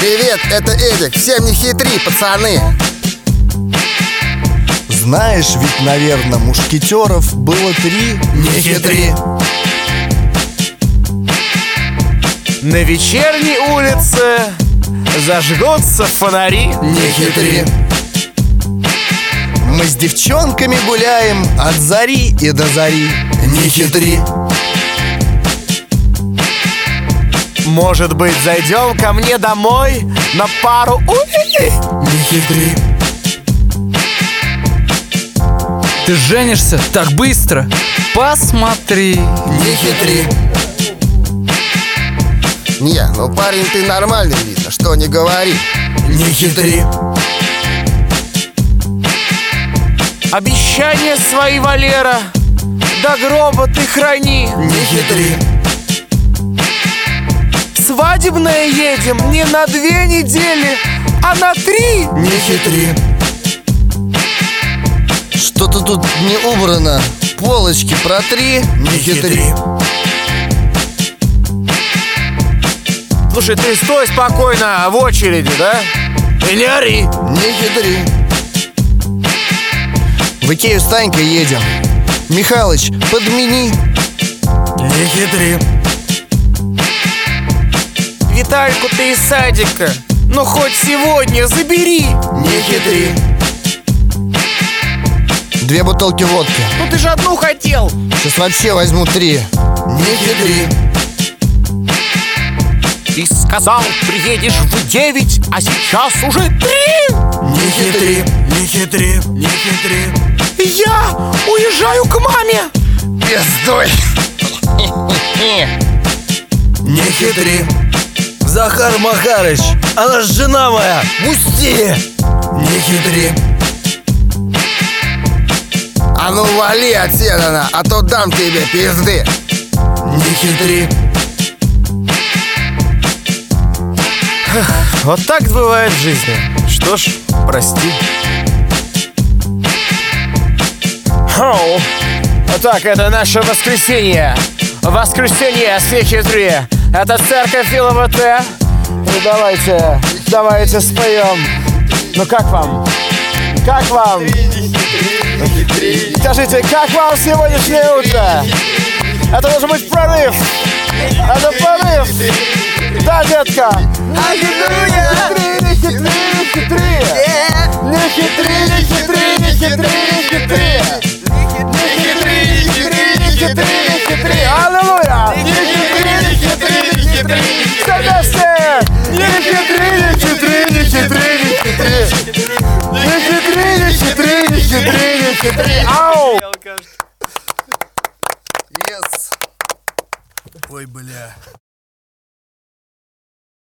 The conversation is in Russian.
Привет, это Эдик, всем не хитри, пацаны. Знаешь, ведь, наверное, мушкетеров было 3. Не хитри. На вечерней улице зажгутся фонари. Не хитри. Мы с девчонками гуляем от зари и до зари. Не хитри. Может быть, зайдем ко мне домой на пару? Не хитри. Ты женишься так быстро? Посмотри. Не хитри. Не, ну парень ты нормальный, видно, что не говори. Не хитри. Обещания свои, Валера, до гроба ты храни. Не хитри. Свадебное едем не на 2 недели, а на 3. Не хитри. Что-то тут не убрано. Полочки протри. Не хитри. Слушай, ты стой спокойно в очереди, да? И не ори. Не хитри. В Икею с Танькой едем. Михалыч, подмени. Не хитри. Витальку ты из садика, ну хоть сегодня забери. Не хитри. 2 бутылки водки. Ну ты же одну хотел. Сейчас вообще возьму 3. Не хитри. Ты сказал, приедешь в 9, а сейчас уже 3. Не хитри. Не хитри. Не хитри. Я уезжаю к маме. Пиздой. Не хитри. Захар Махарыч, она ж жена моя. Пусти. Не хитри. А ну вали отседана, а то дам тебе пизды. Не хитри. Вот так бывает в жизни. Что ж, прости. Хоу. Так, это наше воскресенье. Воскресенье с хитри. Это церковь ЛВТ. Ну давайте споем. Ну как вам? Как вам? Скажите, как вам сегодняшнее утро? Это должен быть прорыв. Это прорыв. Да, детка. Аллилуйя! Не хитри, не хитри. Не хитри, не хитри, не хитри, не хитри. Не хитри, не хитри, не хитри, не хитри. Аллилуйя! Не хитри, не хитри, не хитри. Все вместе! Не хитри, не хитри, не хитри, не хитри. Не хитри, не хитри, не хитри, не хитри. Ау! Ой, бля.